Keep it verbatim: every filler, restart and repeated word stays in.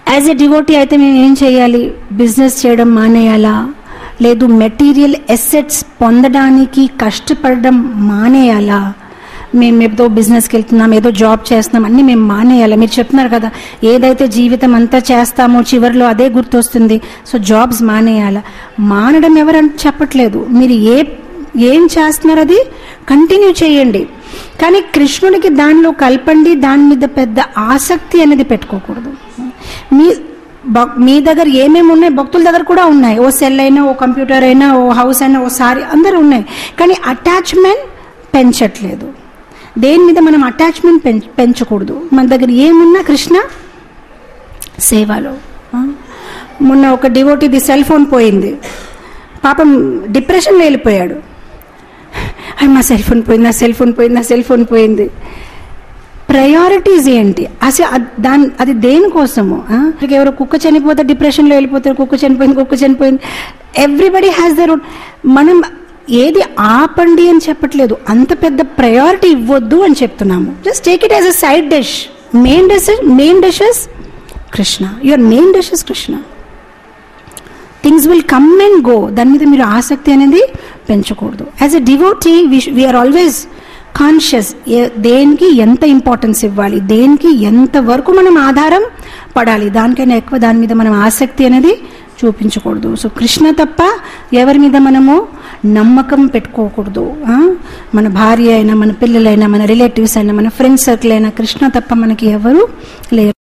As a devotee అయితే మేము ఏం చేయాలి? బిజినెస్ చేయడం మానేయాలా? లేదు మెటీరియల్ ఎసెట్స్ పొందడానికి కష్టపడడం మానేయాలా? మేము ఏదో బిజినెస్కి వెళ్తున్నాం, ఏదో జాబ్ చేస్తున్నాం, అన్నీ మేము మానేయాలి. మీరు చెప్తున్నారు కదా, ఏదైతే జీవితం అంతా చేస్తామో చివరిలో అదే గుర్తొస్తుంది, సో జాబ్స్ మానేయాలా? మానడం ఎవరంటే చెప్పట్లేదు. మీరు ఏ ఏం చేస్తున్నారు అది కంటిన్యూ చేయండి, కానీ కృష్ణుడికి దానిలో కలపండి. దాని మీద పెద్ద ఆసక్తి అనేది పెట్టుకోకూడదు. మీ మీ దగ్గర ఏమేమి ఉన్నాయి, భక్తుల దగ్గర కూడా ఉన్నాయి. ఓ సెల్ అయినా, ఓ కంప్యూటర్ అయినా, ఓ హౌస్ అయినా, ఓ సారీ, అందరూ ఉన్నాయి. కానీ అటాచ్మెంట్ పెంచట్లేదు. దేని మీద మనం అటాచ్మెంట్ పెంచ పెంచకూడదు. మన దగ్గర ఏమున్నా కృష్ణ సేవలో. మొన్న ఒక డివోటీది సెల్ ఫోన్ పోయింది, పాపం డిప్రెషన్లో వెళ్ళిపోయాడు. అది మా సెల్ ఫోన్ పోయింది, నా సెల్ ఫోన్ పోయింది, నా సెల్ ఫోన్ పోయింది. ప్రయారిటీస్ ఏంటి అసలు? దాని అది దేనికోసము? ఎవరో కుక్క చనిపోతే డిప్రెషన్లో వెళ్ళిపోతారు, కుక్క చనిపోయింది, కుక్క చనిపోయింది. Everybody has their own. మనం ఏది ఆపండి అని చెప్పట్లేదు, అంత పెద్ద ప్రయారిటీ ఇవ్వద్దు అని చెప్తున్నాము. Just take it as a side dish. Main dish main dishes Krishna. Your main dish is Krishna. Things will come and go. దాని మీద మీరు ఆసక్తి అనేది పెంచకూడదు. As a devotee we're always conscious, దేనికి ఎంత ఇంపార్టెన్స్ ఇవ్వాలి, దేనికి ఎంత వరకు మనం ఆధారం పడాలి, దానికైనా ఎక్కువ దాని మీద మనం ఆసక్తి అనేది చూపించకూడదు. సో కృష్ణ తప్ప ఎవరి మీద మనము నమ్మకం పెట్టుకోకూడదు. మన భార్య అయినా, మన పిల్లలైనా, మన రిలేటివ్స్ అయినా, మన ఫ్రెండ్స్ సర్కిల్ అయినా, కృష్ణ తప్ప మనకి ఎవరు లేరు.